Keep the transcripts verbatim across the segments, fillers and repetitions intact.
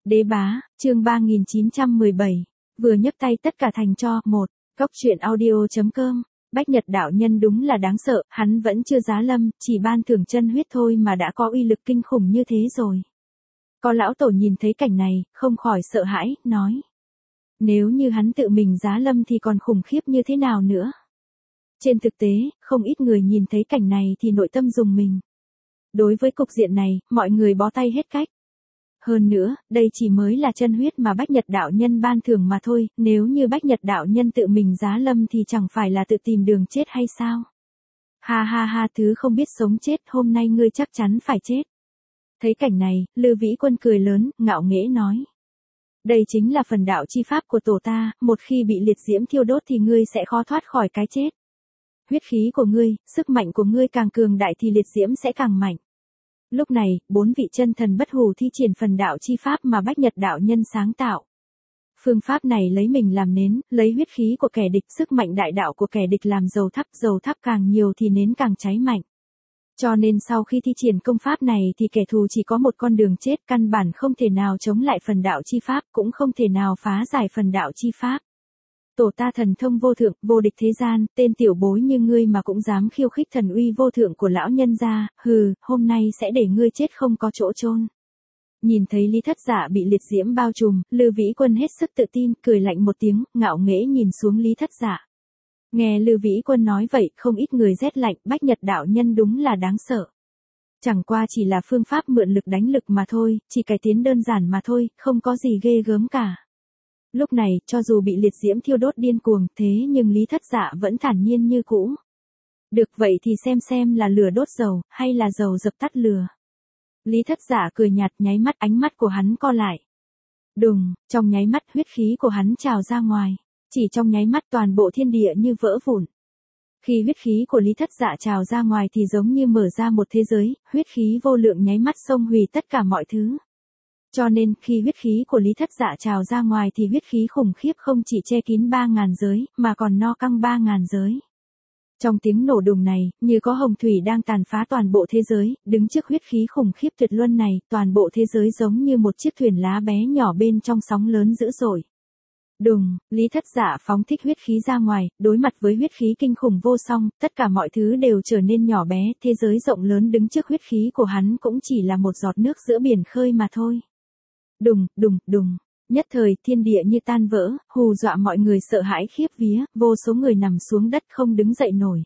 Đế bá, chương ba nghìn chín trăm mười bảy, vừa nhấc tay tất cả thành tro. Một, Góc truyện audio chấm com. Bách Nhật đạo nhân đúng là đáng sợ, hắn vẫn chưa giá lâm, chỉ ban thưởng chân huyết thôi mà đã có uy lực kinh khủng như thế rồi. Có lão tổ nhìn thấy cảnh này, không khỏi sợ hãi, nói. Nếu như hắn tự mình giá lâm thì còn khủng khiếp như thế nào nữa? Trên thực tế, không ít người nhìn thấy cảnh này thì nội tâm rùng mình. Đối với cục diện này, mọi người bó tay hết cách. Hơn nữa, đây chỉ mới là chân huyết mà Bách Nhật đạo nhân ban thưởng mà thôi, nếu như Bách Nhật đạo nhân tự mình giá lâm thì chẳng phải là tự tìm đường chết hay sao? Ha ha ha, thứ không biết sống chết, hôm nay ngươi chắc chắn phải chết. Thấy cảnh này, Lư Vĩ Quân cười lớn, ngạo nghễ nói. Đây chính là phần đạo chi pháp của tổ ta, một khi bị liệt diễm thiêu đốt thì ngươi sẽ khó thoát khỏi cái chết. Huyết khí của ngươi, sức mạnh của ngươi càng cường đại thì liệt diễm sẽ càng mạnh. Lúc này, bốn vị chân thần bất hủ thi triển phần đạo chi pháp mà Bách Nhật đạo nhân sáng tạo. Phương pháp này lấy mình làm nến, lấy huyết khí của kẻ địch, sức mạnh đại đạo của kẻ địch làm dầu thắp, dầu thắp càng nhiều thì nến càng cháy mạnh. Cho nên sau khi thi triển công pháp này thì kẻ thù chỉ có một con đường chết, căn bản không thể nào chống lại phần đạo chi pháp, cũng không thể nào phá giải phần đạo chi pháp. Tổ ta thần thông vô thượng, vô địch thế gian, tên tiểu bối như ngươi mà cũng dám khiêu khích thần uy vô thượng của lão nhân gia, hừ, hôm nay sẽ để ngươi chết không có chỗ chôn. Nhìn thấy Lý Thất Dạ bị liệt diễm bao trùm, Lư Vĩ Quân hết sức tự tin, cười lạnh một tiếng, ngạo nghễ nhìn xuống Lý Thất Dạ. Nghe Lư Vĩ Quân nói vậy, không ít người rét lạnh, Bách Nhật đạo nhân đúng là đáng sợ. Chẳng qua chỉ là phương pháp mượn lực đánh lực mà thôi, chỉ cải tiến đơn giản mà thôi, không có gì ghê gớm cả. Lúc này, cho dù bị liệt diễm thiêu đốt điên cuồng, thế nhưng Lý Thất Dạ vẫn thản nhiên như cũ. Được vậy thì xem xem là lửa đốt dầu, hay là dầu dập tắt lửa. Lý Thất Dạ cười nhạt, nháy mắt, ánh mắt của hắn co lại. Đùng, trong nháy mắt huyết khí của hắn trào ra ngoài. Chỉ trong nháy mắt toàn bộ thiên địa như vỡ vụn. Khi huyết khí của Lý Thất Dạ trào ra ngoài thì giống như mở ra một thế giới, huyết khí vô lượng nháy mắt xông hủy tất cả mọi thứ. Cho nên, khi huyết khí của Lý Thất Dạ trào ra ngoài thì huyết khí khủng khiếp không chỉ che kín ba ngàn giới, mà còn no căng ba ngàn giới. Trong tiếng nổ đùng này, như có hồng thủy đang tàn phá toàn bộ thế giới, đứng trước huyết khí khủng khiếp tuyệt luân này, toàn bộ thế giới giống như một chiếc thuyền lá bé nhỏ bên trong sóng lớn dữ dội. Đùng, Lý Thất Dạ phóng thích huyết khí ra ngoài, đối mặt với huyết khí kinh khủng vô song, tất cả mọi thứ đều trở nên nhỏ bé, thế giới rộng lớn đứng trước huyết khí của hắn cũng chỉ là một giọt nước giữa biển khơi mà thôi. Đùng, đùng, đùng, nhất thời thiên địa như tan vỡ, hù dọa mọi người sợ hãi khiếp vía, vô số người nằm xuống đất không đứng dậy nổi.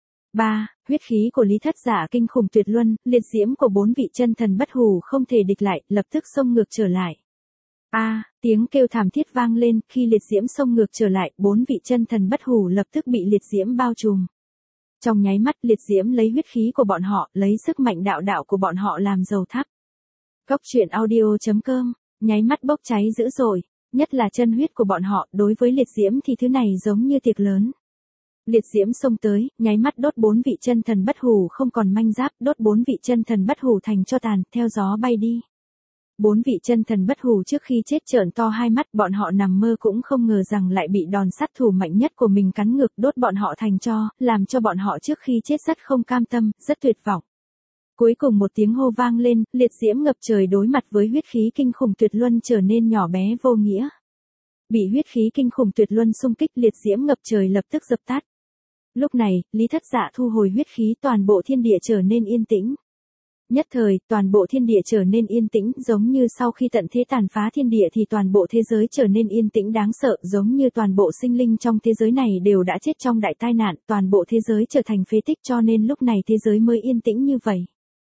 ba. Huyết khí của Lý Thất Dạ kinh khủng tuyệt luân, liệt diễm của bốn vị chân thần bất hủ không thể địch lại, lập tức xông ngược trở lại. A, à, tiếng kêu thảm thiết vang lên, khi liệt diễm xông ngược trở lại, bốn vị chân thần bất hủ lập tức bị liệt diễm bao trùm. Trong nháy mắt liệt diễm lấy huyết khí của bọn họ, lấy sức mạnh đạo đạo của bọn họ làm dầu thắp. Góc truyện audio chấm com, nháy mắt bốc cháy dữ dội, nhất là chân huyết của bọn họ, đối với liệt diễm thì thứ này giống như tiệc lớn. Liệt diễm xông tới, nháy mắt đốt bốn vị chân thần bất hủ không còn manh giáp, đốt bốn vị chân thần bất hủ thành tro tàn, theo gió bay đi. Bốn vị chân thần bất hủ trước khi chết trợn to hai mắt, bọn họ nằm mơ cũng không ngờ rằng lại bị đòn sát thủ mạnh nhất của mình cắn ngược, đốt bọn họ thành tro, làm cho bọn họ trước khi chết rất không cam tâm, rất tuyệt vọng. Cuối cùng một tiếng hô vang lên, liệt diễm ngập trời đối mặt với huyết khí kinh khủng tuyệt luân trở nên nhỏ bé vô nghĩa. Bị huyết khí kinh khủng tuyệt luân xung kích, liệt diễm ngập trời lập tức dập tắt. Lúc này, Lý Thất Dạ thu hồi huyết khí, toàn bộ thiên địa trở nên yên tĩnh. Nhất thời, toàn bộ thiên địa trở nên yên tĩnh, giống như sau khi tận thế tàn phá thiên địa thì toàn bộ thế giới trở nên yên tĩnh đáng sợ, giống như toàn bộ sinh linh trong thế giới này đều đã chết trong đại tai nạn, toàn bộ thế giới trở thành phế tích, cho nên lúc này thế giới mới yên tĩnh như vậy.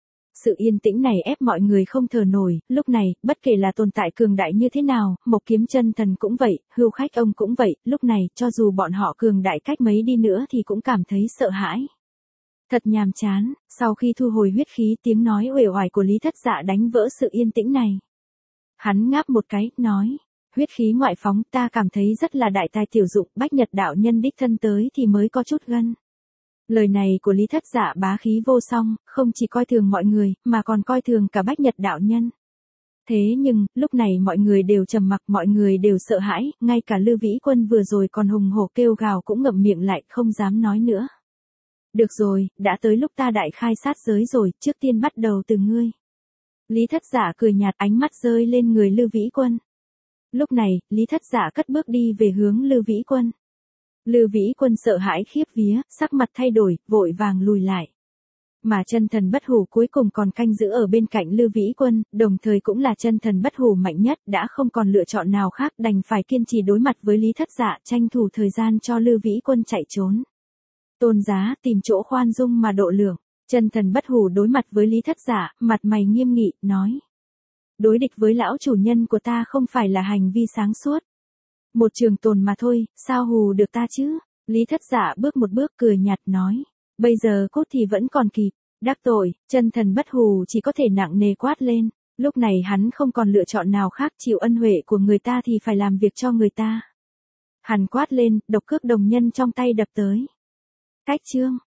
Sự yên tĩnh này ép mọi người không thở nổi, lúc này, bất kể là tồn tại cường đại như thế nào, Mộc Kiếm Chân Thần cũng vậy, Hưu Khách ông cũng vậy, lúc này, cho dù bọn họ cường đại cách mấy đi nữa thì cũng cảm thấy sợ hãi. Thật nhàm chán, sau khi thu hồi huyết khí, tiếng nói uể oải của Lý Thất Dạ đánh vỡ sự yên tĩnh này. Hắn ngáp một cái, nói, huyết khí ngoại phóng, ta cảm thấy rất là đại tài tiểu dụng, Bách Nhật đạo nhân đích thân tới thì mới có chút gân. Lời này của Lý Thất Dạ bá khí vô song, không chỉ coi thường mọi người, mà còn coi thường cả Bách Nhật đạo nhân. Thế nhưng, lúc này mọi người đều trầm mặc, mọi người đều sợ hãi, ngay cả Lư Vĩ Quân vừa rồi còn hùng hổ kêu gào cũng ngậm miệng lại, không dám nói nữa. Được rồi, đã tới lúc ta đại khai sát giới rồi, trước tiên bắt đầu từ ngươi. Lý Thất Dạ cười nhạt, ánh mắt rơi lên người Lư Vĩ Quân. Lúc này, Lý Thất Dạ cất bước đi về hướng Lư Vĩ Quân. Lư Vĩ Quân sợ hãi khiếp vía, sắc mặt thay đổi, vội vàng lùi lại. Mà chân thần bất hủ cuối cùng còn canh giữ ở bên cạnh Lư Vĩ Quân, đồng thời cũng là chân thần bất hủ mạnh nhất, đã không còn lựa chọn nào khác, đành phải kiên trì đối mặt với Lý Thất Dạ, tranh thủ thời gian cho Lư Vĩ Quân chạy trốn. Tôn Giá, tìm chỗ khoan dung mà độ lượng. Chân thần bất hủ đối mặt với Lý Thất Dạ, mặt mày nghiêm nghị, nói. Đối địch với lão chủ nhân của ta không phải là hành vi sáng suốt. Một trường tồn mà thôi, sao hù được ta chứ? Lý Thất Dạ bước một bước cười nhạt nói. Bây giờ cốt thì vẫn còn kịp. Đắc tội, chân thần bất hủ chỉ có thể nặng nề quát lên. Lúc này hắn không còn lựa chọn nào khác, chịu ân huệ của người ta thì phải làm việc cho người ta. Hắn quát lên, độc cước đồng nhân trong tay đập tới. Cách chương.